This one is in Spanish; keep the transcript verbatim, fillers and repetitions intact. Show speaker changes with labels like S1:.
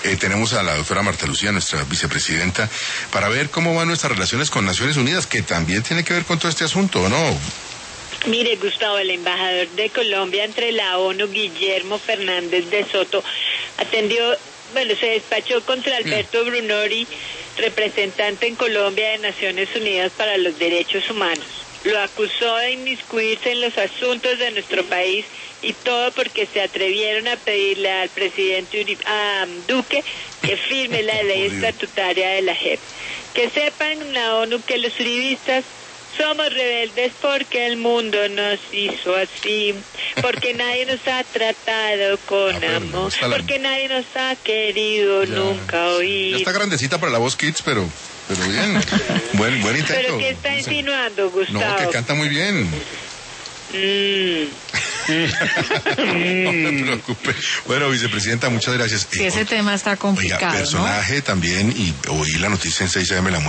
S1: eh, tenemos a la doctora Marta Lucía, nuestra vicepresidenta, para ver cómo van nuestras relaciones con Naciones Unidas, que también tiene que ver con todo este asunto, ¿no?
S2: Mire, Gustavo, el embajador de Colombia entre la ONU, Guillermo Fernández de Soto, atendió, bueno, se despachó contra Alberto Brunori, representante en Colombia de Naciones Unidas para los Derechos Humanos. Lo acusó de inmiscuirse en los asuntos de nuestro país y todo porque se atrevieron a pedirle al presidente Uribe, a Duque que firme la ley estatutaria de la J E P. Que sepan en la ONU que los uribistas somos rebeldes porque el mundo nos hizo así, porque nadie nos ha tratado con no, amor, la... porque nadie nos ha querido ya, nunca oír.
S1: Ya está grandecita para la voz Kids, pero pero bien, buen buen intento.
S2: ¿Pero qué está insinuando, Gustavo?
S1: No, que canta muy bien.
S2: Mm.
S1: No me preocupe. Bueno, vicepresidenta, muchas gracias.
S3: Sí, ese tema está complicado.
S1: Oiga, personaje, ¿no? También, y oí la noticia en seis A M, la